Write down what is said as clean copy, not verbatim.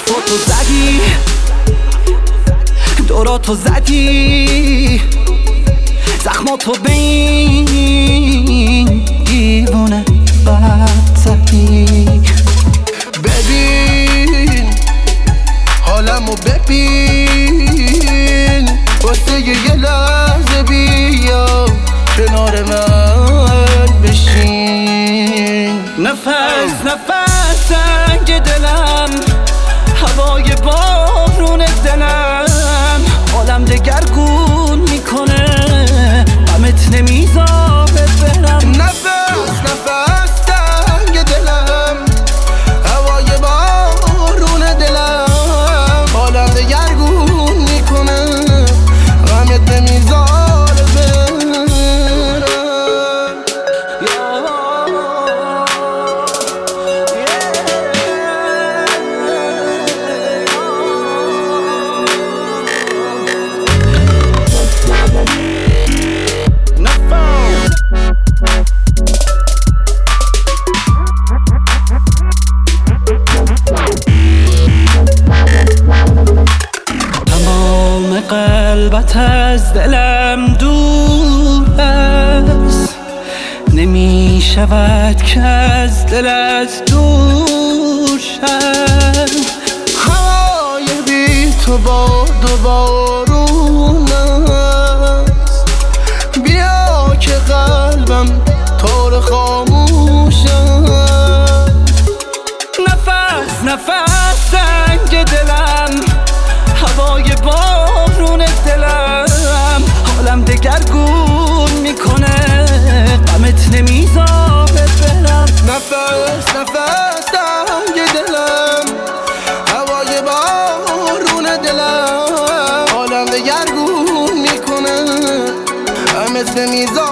حرفاتو زدی، دوراتو زدی، زخماتو به این دیوونه بد زدی. ببین حالمو ببین، واسه یه لحظه بیا کنار من بشین. نفس نفس سنگ دلم، هوای بارون دلم، حالم دگرگون میکنه، غمت نمیذاره برم. نفس نفس سنگ دلم، هوای بارون دلم، حالم دگرگون میکنه، غمت نمیذاره برم. قلبت از دلم دور است، نمی شود که از دلت دور شد. هوای بی تو باد و بارون است، بیا که قلبم طور خاموش است. نفس نفس سنگ دلم، هوای بارون دلم، حالم دگرگون میکنه، غمت نمیذاره برم. نفس نفس سنگ دلم، هوای بارون دلم، حالم دگرگون میکنه، غمت نمیذاره